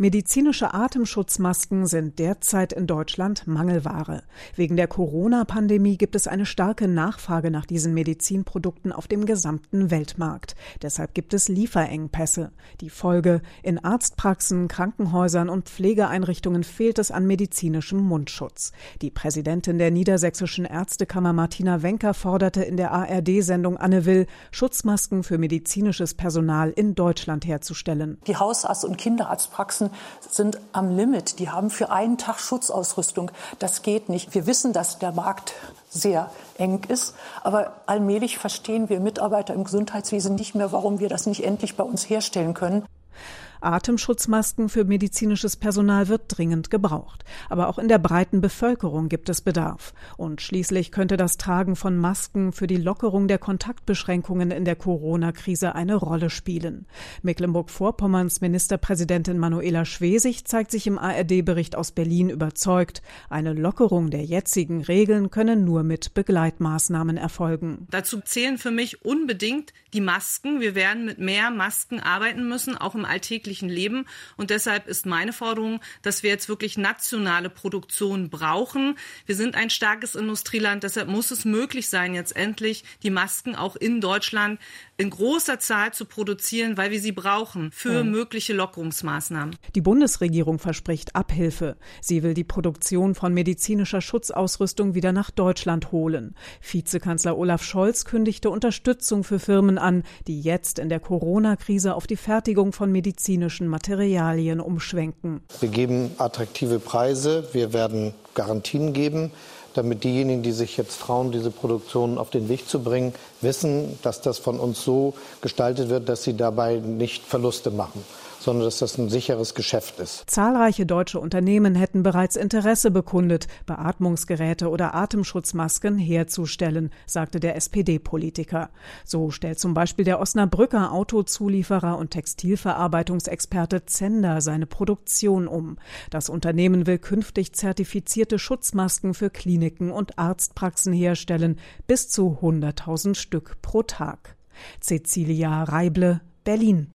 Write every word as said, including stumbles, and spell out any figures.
Medizinische Atemschutzmasken sind derzeit in Deutschland Mangelware. Wegen der Corona-Pandemie gibt es eine starke Nachfrage nach diesen Medizinprodukten auf dem gesamten Weltmarkt. Deshalb gibt es Lieferengpässe. Die Folge: in Arztpraxen, Krankenhäusern und Pflegeeinrichtungen fehlt es an medizinischem Mundschutz. Die Präsidentin der Niedersächsischen Ärztekammer Martina Wencker forderte in der A R D-Sendung Anne Will, Schutzmasken für medizinisches Personal in Deutschland herzustellen. Die Hausarzt- und Kinderarztpraxen sind am Limit. Die haben für einen Tag Schutzausrüstung. Das geht nicht. Wir wissen, dass der Markt sehr eng ist. Aber allmählich verstehen wir Mitarbeiter im Gesundheitswesen nicht mehr, warum wir das nicht endlich bei uns herstellen können. Atemschutzmasken für medizinisches Personal wird dringend gebraucht. Aber auch in der breiten Bevölkerung gibt es Bedarf. Und schließlich könnte das Tragen von Masken für die Lockerung der Kontaktbeschränkungen in der Corona-Krise eine Rolle spielen. Mecklenburg-Vorpommerns Ministerpräsidentin Manuela Schwesig zeigt sich im A R D-Bericht aus Berlin überzeugt, eine Lockerung der jetzigen Regeln könne nur mit Begleitmaßnahmen erfolgen. Dazu zählen für mich unbedingt die Masken. Wir werden mit mehr Masken arbeiten müssen, auch im alltäglichen Leben. Und deshalb ist meine Forderung, dass wir jetzt wirklich nationale Produktion brauchen. Wir sind ein starkes Industrieland, deshalb muss es möglich sein, jetzt endlich die Masken auch in Deutschland in großer Zahl zu produzieren, weil wir sie brauchen für ja. mögliche Lockerungsmaßnahmen. Die Bundesregierung verspricht Abhilfe. Sie will die Produktion von medizinischer Schutzausrüstung wieder nach Deutschland holen. Vizekanzler Olaf Scholz kündigte Unterstützung für Firmen an, die jetzt in der Corona-Krise auf die Fertigung von medizinischen Materialien umschwenken. Wir geben attraktive Preise, wir werden Garantien geben, damit diejenigen, die sich jetzt trauen, diese Produktion auf den Weg zu bringen, wissen, dass das von uns so gestaltet wird, dass sie dabei nicht Verluste machen, sondern dass das ein sicheres Geschäft ist. Zahlreiche deutsche Unternehmen hätten bereits Interesse bekundet, Beatmungsgeräte oder Atemschutzmasken herzustellen, sagte der S P D-Politiker. So stellt zum Beispiel der Osnabrücker Autozulieferer und Textilverarbeitungsexperte Zender seine Produktion um. Das Unternehmen will künftig zertifizierte Schutzmasken für Kliniken und Arztpraxen herstellen, bis zu hunderttausend Stück pro Tag. Cecilia Reible, Berlin.